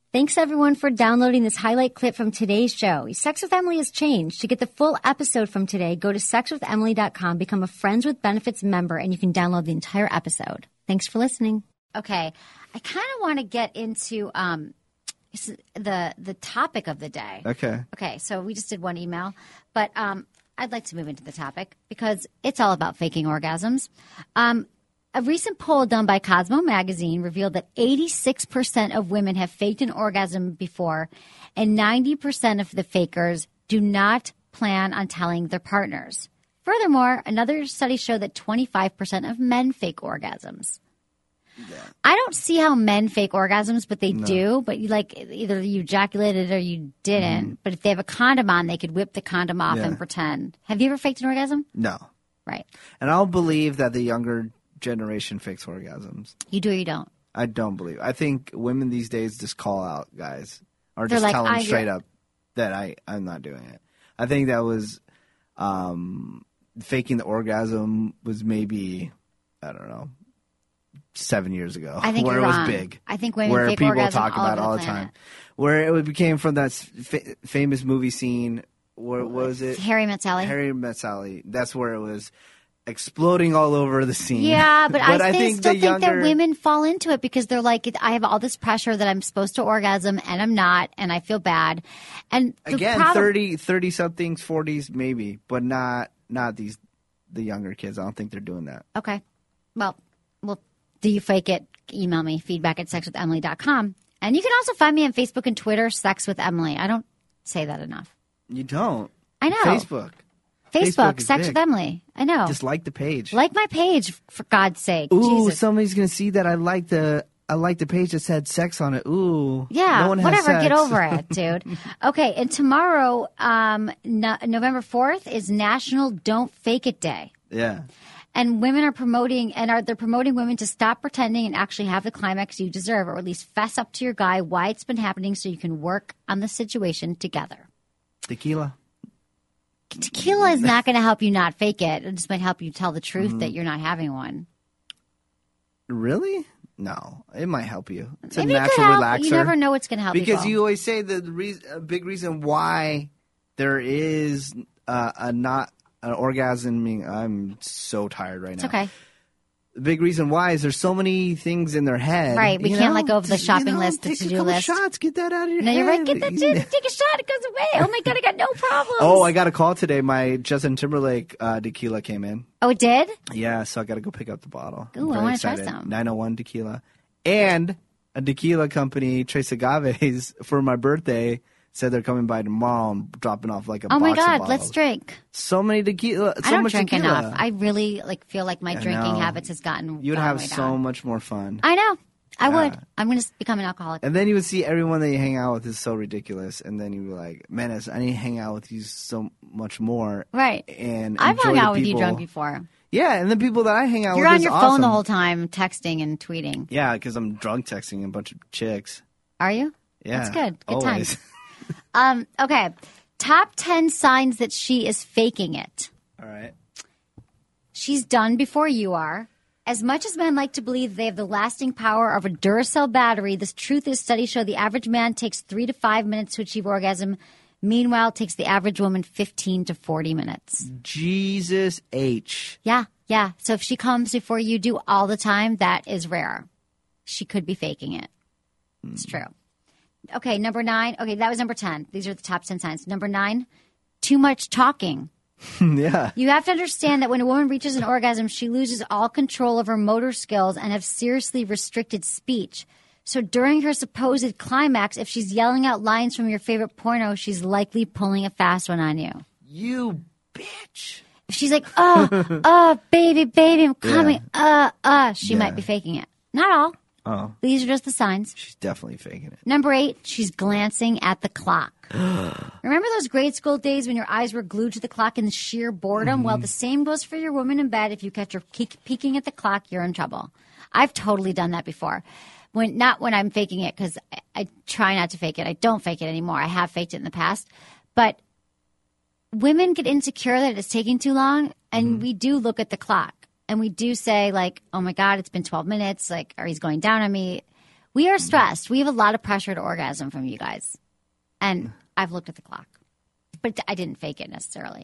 Thanks, everyone, for downloading this highlight clip from today's show. Sex with Emily has changed. To get the full episode from today, go to sexwithemily.com, become a Friends with Benefits member, and you can download the entire episode. Thanks for listening. Okay, I kind of want to get into the topic of the day. Okay, so we just did one email, but I'd like to move into the topic because it's all about faking orgasms. A recent poll done by Cosmo Magazine revealed that 86% of women have faked an orgasm before, and 90% of the fakers do not plan on telling their partners. Furthermore, another study showed that 25% of men fake orgasms. Yeah. I don't see how men fake orgasms, but they do. But either you ejaculated or you didn't. But if they have a condom on, they could whip the condom off and pretend. Have you ever faked an orgasm? No. Right. And I don't believe that the younger generation fakes orgasms. You do or you don't? I don't believe. I think women these days just call out guys or just tell them straight up that I'm not doing it. I think that was faking the orgasm was maybe, I don't know, 7 years ago. I think where you're it was wrong. big. I think women where fake people orgasm talk about it all the time. Where it became from that famous movie scene. What was it? Harry Met Sally. Harry Met Sally. That's where it was exploding all over the scene. Yeah, but I still think younger... that women fall into it because they're like, I have all this pressure that I'm supposed to orgasm and I'm not, and I feel bad. And again, 30-somethings, 40s maybe, but not the younger kids. I don't think they're doing that. Okay. Well, do you fake it? Email me, feedback@sexwithemily.com. And you can also find me on Facebook and Twitter, Sex with Emily. I don't say that enough. You don't? I know. Facebook, Sex with Emily. I know. Just like the page. Like my page, for God's sake. Ooh, Jesus. Somebody's going to see that I like the page that said sex on it. Ooh. Yeah, no one has whatever. Sex. Get over it, dude. Okay, and tomorrow, November 4th, is National Don't Fake It Day. Yeah. And women are promoting women to stop pretending and actually have the climax you deserve, or at least fess up to your guy why it's been happening so you can work on the situation together. Tequila is not going to help you not fake it. It just might help you tell the truth that you're not having one. Really? No, it might help you. It's Maybe a natural relaxer. You never know what's going to help because people. you always say a big reason why there is not an orgasm. I'm so tired right now. It's okay. The big reason why is there's so many things in their head. Right. We can't let go of the shopping list, the to-do list. Take a couple shots. Get that out of your head. No, you're right. Take a shot. It goes away. Oh, my God. I got no problems. Oh, I got a call today. My Justin Timberlake tequila came in. Oh, it did? Yeah, so I got to go pick up the bottle. Ooh, I want to try some. 901 tequila. And a tequila company, Tres Agaves, for my birthday, said they're coming by tomorrow and dropping off like a box of bottles. Oh, my God. Let's drink. So many tequila. I don't drink enough. I really feel like my drinking habits has gotten You would have way so down. much more fun. I know. I would. I'm going to become an alcoholic. And then you would see everyone that you hang out with is so ridiculous. And then you'd be like, Menace, I need to hang out with you so much more. Right. And I've hung out with you people. drunk before. Yeah, and the people that I hang out with You're on your awesome. phone the whole time, texting and tweeting. Yeah, because I'm drunk texting a bunch of chicks. Are you? Yeah. That's good. Good always. Times. Okay. Top 10 signs that she is faking it. All right. She's done before you are. As much as men like to believe they have the lasting power of a Duracell battery, the truth is studies show the average man takes 3 to 5 minutes to achieve orgasm. Meanwhile, it takes the average woman 15 to 40 minutes. Jesus H. Yeah. So if she comes before you do all the time, that is rare. She could be faking it. It's true. Okay, number 9. Okay, that was number 10. These are the top 10 signs. Number 9, too much talking. Yeah. You have to understand that when a woman reaches an orgasm, she loses all control of her motor skills and have seriously restricted speech. So during her supposed climax, if she's yelling out lines from your favorite porno, she's likely pulling a fast one on you. You bitch. If she's like, baby, I'm coming, she might be faking it. Not all. Oh. These are just the signs. She's definitely faking it. Number 8, she's glancing at the clock. Remember those grade school days when your eyes were glued to the clock in sheer boredom? Mm-hmm. Well, the same goes for your woman in bed. If you catch her peeking at the clock, you're in trouble. I've totally done that before. Not when I'm faking it, because I try not to fake it. I don't fake it anymore. I have faked it in the past. But women get insecure that it's taking too long, and we do look at the clock. And we do say, like, oh, my God, it's been 12 minutes, like, or he's going down on me. We are stressed. We have a lot of pressure to orgasm from you guys. And I've looked at the clock. But I didn't fake it necessarily.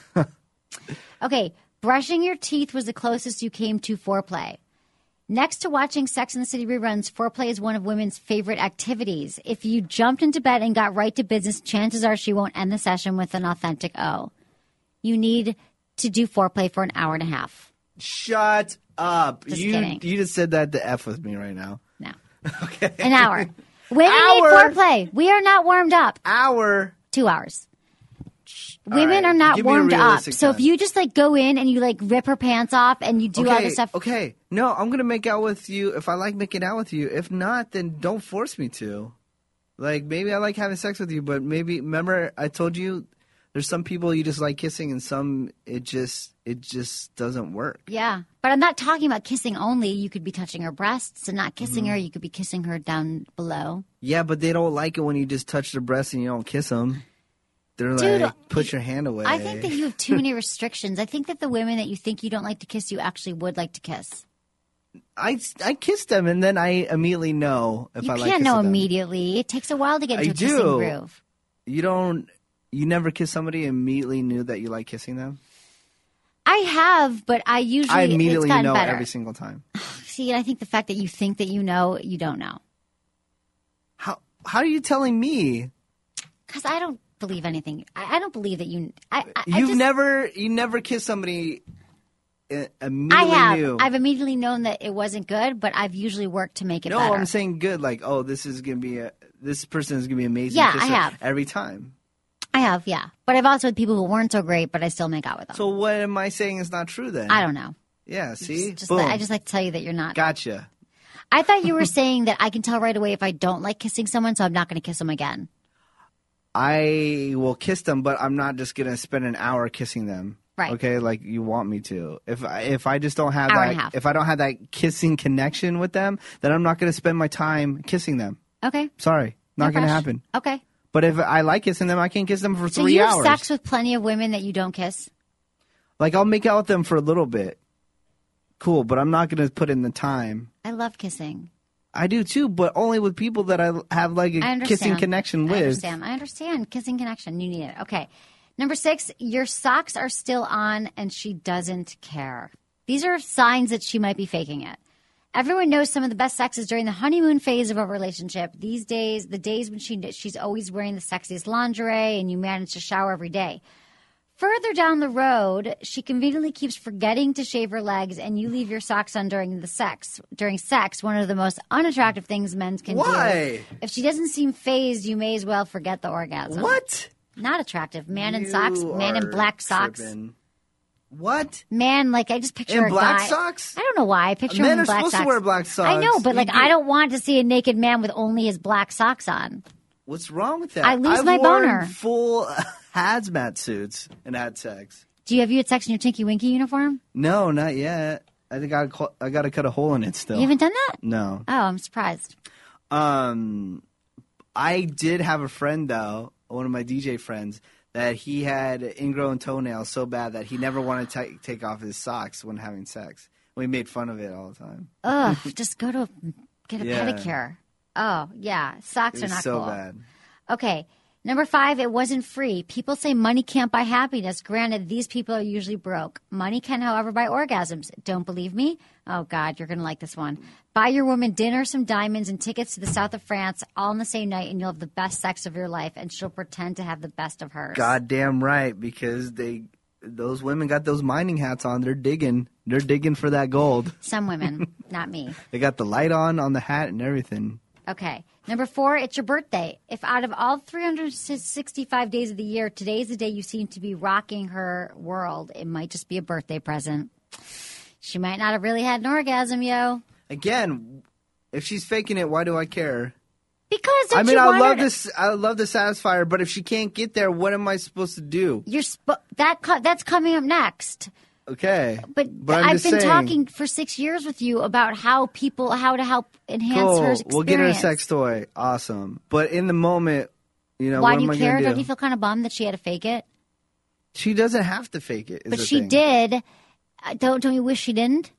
Okay. Brushing your teeth was the closest you came to foreplay. Next to watching Sex and the City reruns, foreplay is one of women's favorite activities. If you jumped into bed and got right to business, chances are she won't end the session with an authentic O. You need to do foreplay for an hour and a half. Shut up. Just you kidding. You just said that to F with me right now. No. Okay. An hour. Women need Hour? foreplay. We are not warmed up. Hour. 2 hours. Women right. are not Give me a warmed up. realistic So if time. you just like go in and you like rip her pants off and you do all this stuff. Okay. No, I'm going to make out with you if I like making out with you. If not, then don't force me to. Like, maybe I like having sex with you, but maybe, remember I told you there's some people you just like kissing and some it just doesn't work. Yeah. But I'm not talking about kissing only. You could be touching her breasts and not kissing Mm-hmm. her. You could be kissing her down below. Yeah, but they don't like it when you just touch their breasts and you don't kiss them. They're Dude, like, put your hand away. I think that you have too many restrictions. I think that the women that you think you don't like to kiss, you actually would like to kiss. I kiss them and then I immediately know if You I like can't know kissing them. immediately. It takes a while to get into I a kissing do. groove. You never kiss somebody and immediately knew that you like kissing them? I have, but I usually I immediately it's gotten know better. every single time. See, I think the fact that you think that you know, you don't know. How are you telling me? Because I don't believe anything. I don't believe that you. You never kissed somebody immediately I have. knew. I've immediately known that it wasn't good, but I've usually worked to make it No, better. I'm saying good. Like, oh, this person is gonna be amazing. Yeah, kisser I have. every time. I have, yeah. But I've also had people who weren't so great, but I still make out with them. So what am I saying is not true then? I don't know. Yeah. See, Boom. I just like to tell you that you're not. Gotcha. I thought you were saying that I can tell right away if I don't like kissing someone, so I'm not going to kiss them again. I will kiss them, but I'm not just gonna spend an hour kissing them. Right. Okay, like you want me to. If I just don't have Hour and a that, half. if I don't have that kissing connection with them, then I'm not gonna spend my time kissing them. Okay. Sorry, not No gonna rush. happen. Okay. But if I like kissing them, I can kiss them for So 3 you have hours. sex with plenty of women that you don't kiss? Like I'll make out with them for a little bit. Cool, but I'm not gonna put in the time. I love kissing. I do too, but only with people that I have like I a understand. kissing connection with. I understand. Kissing connection. You need it. Okay. Number 6, your socks are still on and she doesn't care. These are signs that she might be faking it. Everyone knows some of the best sex is during the honeymoon phase of a relationship. These days, the days when she's always wearing the sexiest lingerie and you manage to shower every day. Further down the road, she conveniently keeps forgetting to shave her legs and you leave your socks on during sex. During sex, one of the most unattractive things men can Why? do. If she doesn't seem phased, you may as well forget the orgasm. What? Not attractive. Man in You socks. Man in are black socks. tripping. What? Man, like I just picture In a black guy. socks? I don't know why I picture Men him in are black supposed to socks. wear black socks. I know, but You like do- I don't want to see a naked man with only his black socks on. What's wrong with that? I lose I've my worn boner. full hazmat suits and had sex. Have you had sex in your Tinky Winky uniform? No, not yet. I think I got to cut a hole in it still. You haven't done that? No. Oh, I'm surprised. I did have a friend though, one of my DJ friends, that he had ingrown toenails so bad that he never wanted to take off his socks when having sex. We made fun of it all the time. Ugh, just get a Yeah. pedicure. Oh, yeah. Socks It are was not so cool. bad. Okay. Number 5, it wasn't free. People say money can't buy happiness. Granted, these people are usually broke. Money can, however, buy orgasms. Don't believe me? Oh, God, you're going to like this one. Buy your woman dinner, some diamonds, and tickets to the south of France all in the same night, and you'll have the best sex of your life, and she'll pretend to have the best of hers. Goddamn right, because those women got those mining hats on. They're digging. They're digging for that gold. Some women, not me. They got the light on the hat and everything. Okay. Number 4, it's your birthday. If out of all 365 days of the year, today's the day you seem to be rocking her world, it might just be a birthday present. She might not have really had an orgasm, yo. Again, if she's faking it, why do I care? Because I don't mean, you I want love her this. I love to satisfy her, but if she can't get there, what am I supposed to do? that's coming up next. Okay, But I'm I've just been saying. talking for 6 years with you about how to help enhance her experience. We'll get her a sex toy. Awesome. But in the moment, Why what do am you I care? gonna Don't do? you feel kind of bummed that she had to fake it? She doesn't have to fake it. Is But the she thing. did. Don't you wish she didn't?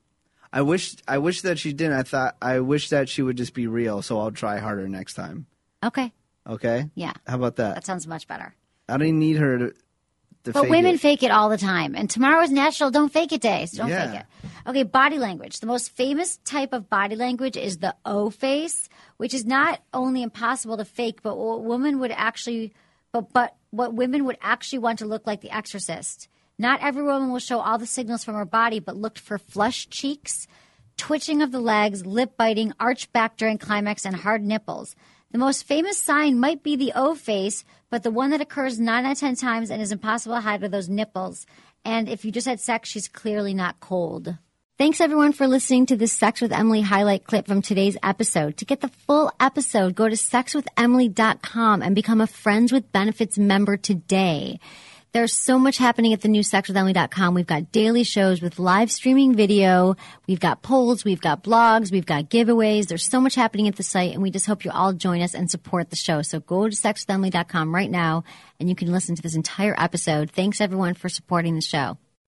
I wish that she didn't. I wish that she would just be real, so I'll try harder next time. Okay. Okay? Yeah. How about that? That sounds much better. I don't need her to but fake women it. fake it all the time. And tomorrow is National Don't Fake It Day, so don't Yeah. fake it. Okay, body language. The most famous type of body language is the O face, which is not only impossible to fake, but what women would actually but what women would actually want to look like The Exorcist. Not every woman will show all the signals from her body, but look for flushed cheeks, twitching of the legs, lip biting, arched back during climax, and hard nipples. The most famous sign might be the O face, but the one that occurs 9 out of 10 times and is impossible to hide are those nipples. And if you just had sex, she's clearly not cold. Thanks, everyone, for listening to this Sex with Emily highlight clip from today's episode. To get the full episode, go to sexwithemily.com and become a Friends with Benefits member today. There's so much happening at the new sexwithemily.com. We've got daily shows with live streaming video. We've got polls. We've got blogs. We've got giveaways. There's so much happening at the site, and we just hope you all join us and support the show. So go to sexwithemily.com right now, and you can listen to this entire episode. Thanks, everyone, for supporting the show.